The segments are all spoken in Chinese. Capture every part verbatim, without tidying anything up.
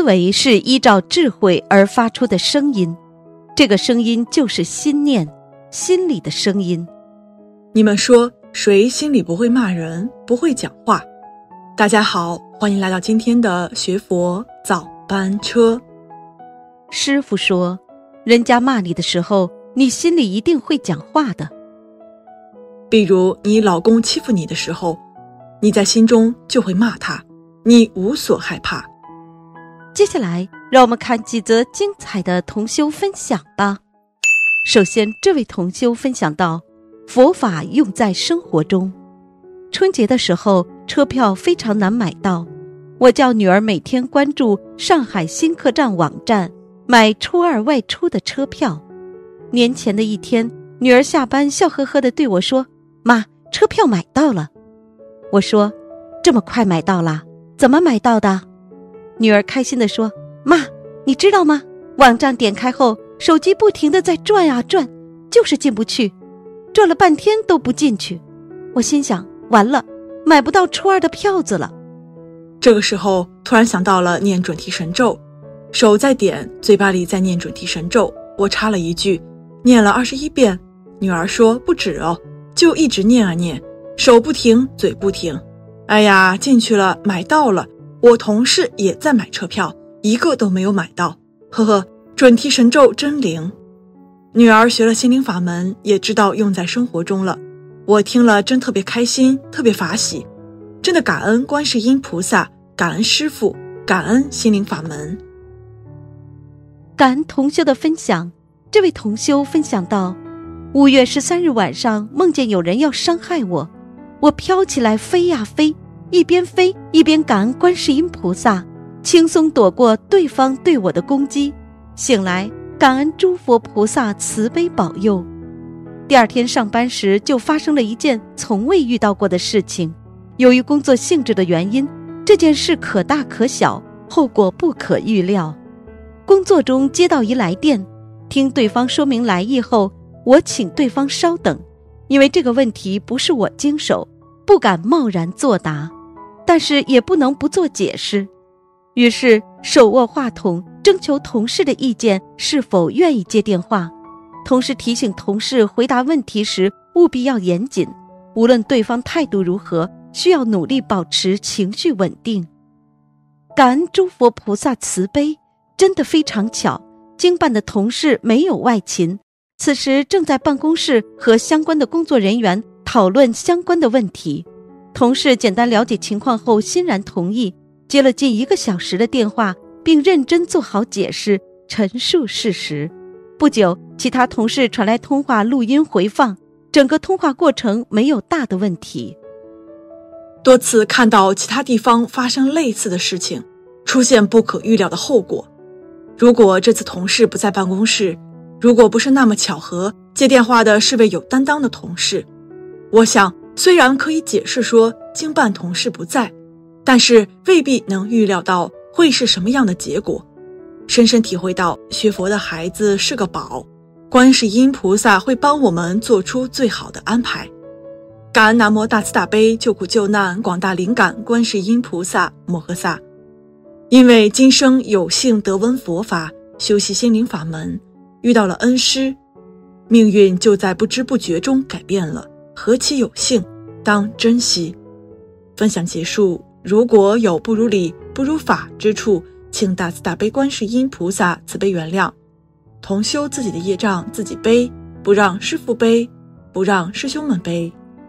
思维是依照智慧而发出的声音，这个声音就是心念，心里的声音。 你们说谁心里不会骂人，不会讲话？大家好，欢迎来到今天的学佛早班车。 师父说，人家骂你的时候，你心里一定会讲话的。 比如你老公欺负你的时候，你在心中就会骂他，你无所害怕。 接下来让我们看几则精彩的同修分享吧。首先，这位同修分享到，佛法用在生活中。春节的时候，车票非常难买到，我叫女儿每天关注上海新客站网站，买初二外出的车票。年前的一天，女儿下班笑呵呵地对我说，妈，车票买到了。我说，这么快买到了？怎么买到的？女儿开心地说，妈，你知道吗？网站点开后，手机不停地在转啊转，就是进不去，转了半天都不进去。我心想，完了，买不到初二的票子了。 这个时候突然想到了念准提神咒，手在点，嘴巴里在念准提神咒。我插了一句，念了二十一遍。女儿说，不止哦，就一直念啊念，手不停，嘴不停。哎呀，进去了，买到了。我同事也在买车票，一个都没有买到。呵呵，准提神咒真灵。女儿学了心灵法门，也知道用在生活中了。我听了真特别开心，特别法喜。真的感恩观世音菩萨，感恩师父，感恩心灵法门。 感恩同修的分享。这位同修分享到，五月十三日晚上梦见有人要伤害我，我飘起来飞呀飞，一边飞一边感恩观世音菩萨，轻松躲过对方对我的攻击。醒来感恩诸佛菩萨慈悲保佑。第二天上班时就发生了一件从未遇到过的事情。由于工作性质的原因，这件事可大可小，后果不可预料。工作中接到一来电，听对方说明来意后，我请对方稍等，因为这个问题不是我经手，不敢贸然作答，但是也不能不做解释。于是手握话筒，征求同事的意见，是否愿意接电话。同时提醒同事回答问题时务必要严谨，无论对方态度如何，需要努力保持情绪稳定。感恩诸佛菩萨慈悲，真的非常巧，经办的同事没有外勤，此时正在办公室和相关的工作人员讨论相关的问题。同事简单了解情况后欣然同意，接了近一个小时的电话，并认真做好解释，陈述事实。不久，其他同事传来通话录音回放，整个通话过程没有大的问题。 多次看到其他地方发生类似的事情，出现不可预料的后果。如果这次同事不在办公室，如果不是那么巧合，接电话的是位有担当的同事，我想虽然可以解释说经办同事不在，但是未必能预料到会是什么样的结果。深深体会到学佛的孩子是个宝，观世音菩萨会帮我们做出最好的安排。感恩南无大慈大悲救苦救难广大灵感观世音菩萨摩诃萨。因为今生有幸得闻佛法，修习心灵法门，遇到了恩师，命运就在不知不觉中改变了，何其有幸，当珍惜。分享结束，如果有不如理不如法之处，请大慈大悲观世音菩萨慈悲原谅。同修自己的业障自己背，不让师父背，不让师兄们背。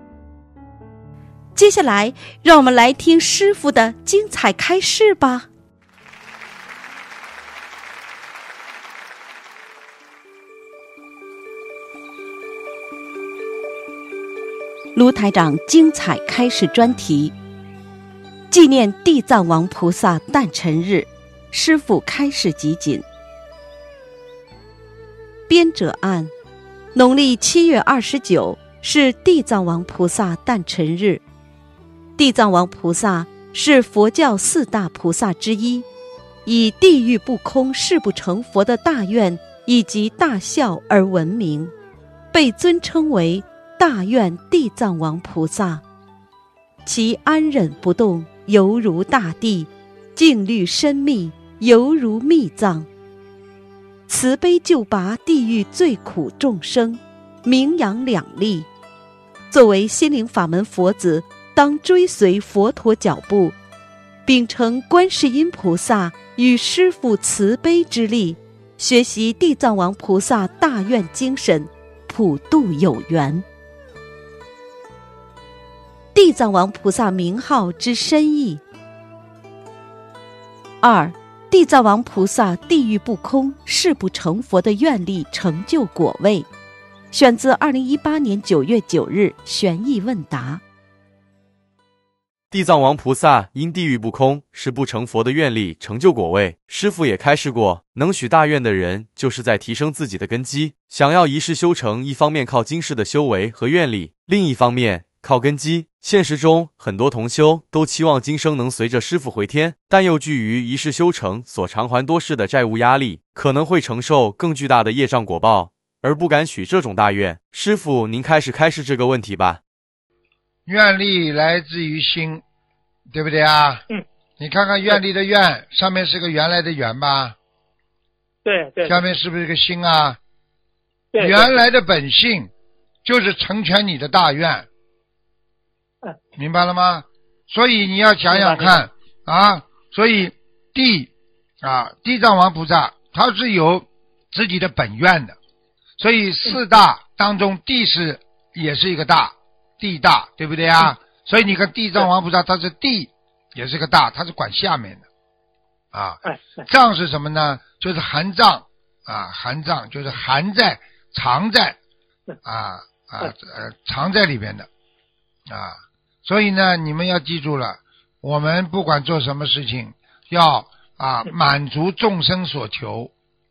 接下来让我们来听师父的精彩开示吧。卢台长精彩开示专题，纪念地藏王菩萨诞辰日，师父开示集锦。编者按：农历七月二十九是地藏王菩萨诞辰日。地藏王菩萨是佛教四大菩萨之一，以地狱不空誓不成佛的大愿以及大孝而闻名，被尊称为大愿地藏王菩萨。其安忍不动，犹如大地，静虑深密， 犹如密藏。慈悲救拔地狱最苦众生，名扬两利。作为心灵法门佛子，当追随佛陀脚步，秉承观世音菩萨与师父慈悲之力，学习地藏王菩萨大愿精神，普度有缘。地藏王菩萨名号之深意。二，地藏王菩萨地狱不空，誓不成佛的愿力成就果位。选自二零一八年九月九日玄义问答。 地藏王菩萨因地狱不空，是不成佛的愿力成就果位。师父也开示过，能许大愿的人，就是在提升自己的根基。想要一世修成，一方面靠今世的修为和愿力，另一方面靠根基。现实中，很多同修都期望今生能随着师父回天，但又惧于一世修成所偿还多世的债务压力，可能会承受更巨大的业障果报，而不敢许这种大愿。师父，您开始开示这个问题吧。 愿力来自于心，对不对啊？ 嗯。 你看看愿力的愿，上面是个原来的原吧？ 对对。 下面是不是个心啊？ 对。 原来的本性就是成全你的大愿。 嗯。 明白了吗？所以你要想想看啊，所以地啊，地藏王菩萨他是有自己的本愿的，所以四大当中地是也是一个大，地大，对不对啊？嗯。所以你看地藏王菩萨他是地也是个大，他是管下面的啊。藏是什么呢？就是含藏啊，含藏就是含在藏在啊啊呃藏在里边的啊。所以呢，你们要记住了，我们不管做什么事情，要啊满足众生所求，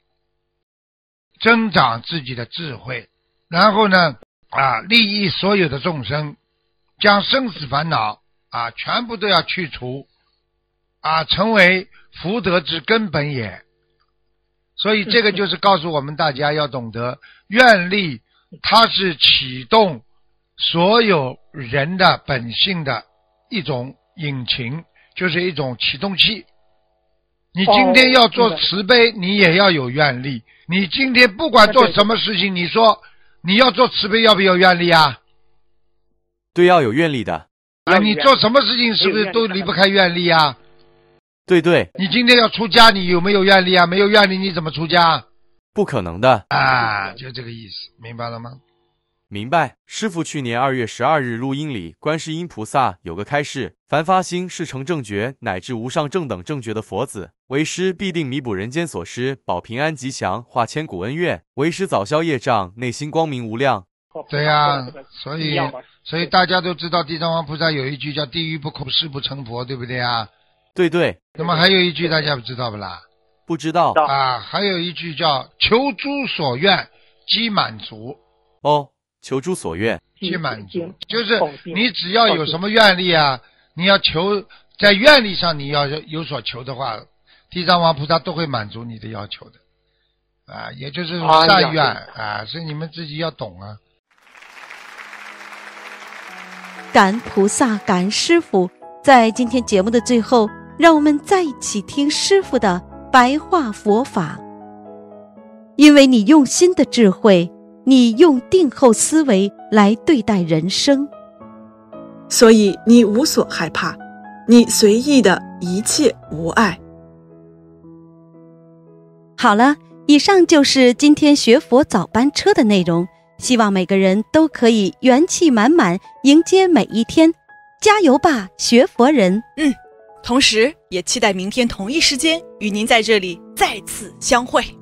增长自己的智慧，然后呢啊利益所有的众生，将生死烦恼啊全部都要去除啊，成为福德之根本也。所以这个就是告诉我们大家要懂得，愿力它是启动所有人的本性的一种引擎，就是一种启动器。你今天要做慈悲，你也要有愿力。你今天不管做什么事情，你说你要做慈悲，要不要愿力啊？ 对，要有愿力的啊！你做什么事情是不是都离不开愿力啊？ 对对。 你今天要出家，你有没有愿力啊？没有愿力你怎么出家？ 不可能的啊！就这个意思，明白了吗？ 明白。师父去年二月十二日录音里，观世音菩萨有个开示：凡发心是成正觉乃至无上正等正觉的佛子，为师必定弥补人间所失，保平安吉祥，化千古恩怨，为师早消业障，内心光明无量。 对呀、啊，所以所以大家都知道地藏王菩萨有一句叫地狱不空，誓不成佛，对不对啊？ 对对。 那么还有一句大家不知道不啦？ 不知道啊，还有一句叫求诸所愿即满足。 哦，求诸所愿即满足，就是你只要有什么愿力啊，你要求在愿力上你要有所求的话，地藏王菩萨都会满足你的要求的啊，也就是善愿啊，所以你们自己要懂啊。 感恩菩萨，感恩师父。在今天节目的最后，让我们再一起听师父的白话佛法。因为你用心的智慧，你用定后思维来对待人生， 所以你无所害怕，你随意的一切无碍。 好了，以上就是今天学佛早班车的内容，希望每个人都可以元气满满迎接每一天，加油吧，学佛人！ 嗯，同时也期待明天同一时间与您在这里再次相会。